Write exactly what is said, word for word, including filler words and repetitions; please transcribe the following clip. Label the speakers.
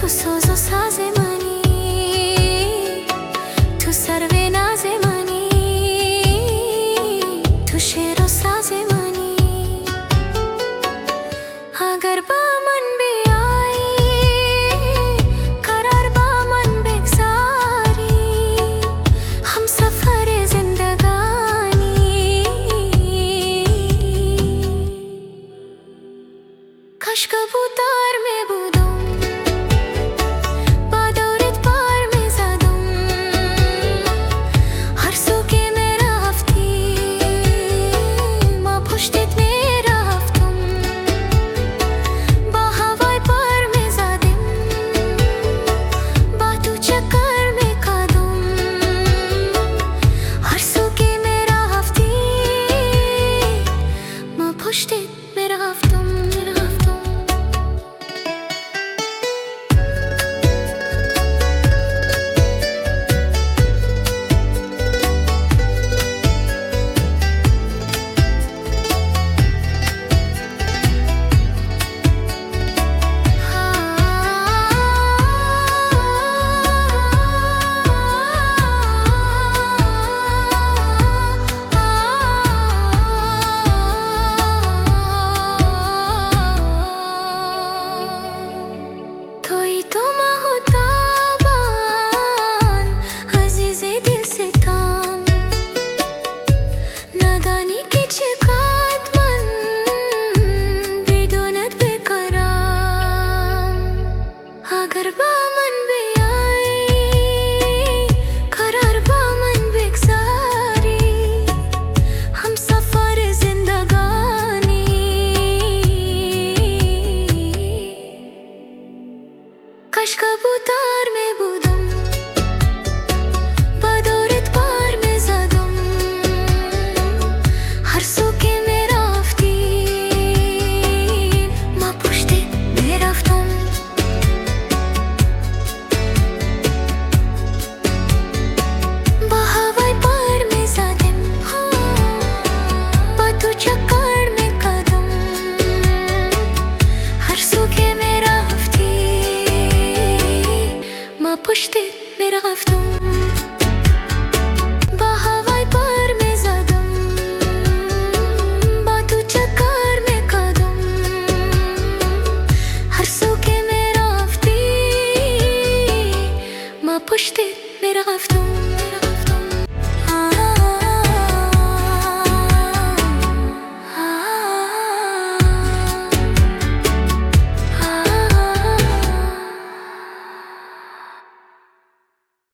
Speaker 1: ساز و ساز منی، تو سرو ناز منی، تو شعر و ساز منی. اگر با من بیایی قرار با من بگذاری، هم سفر زندگانی. کاش کبوتر می بودم با دورت بار می زدم، هر سو که می رفتی ما پشتت می رفتم، با هوای بار می زدم با تو چکر می کدم، هر سو که می رفتی ما پشتت می رفتم.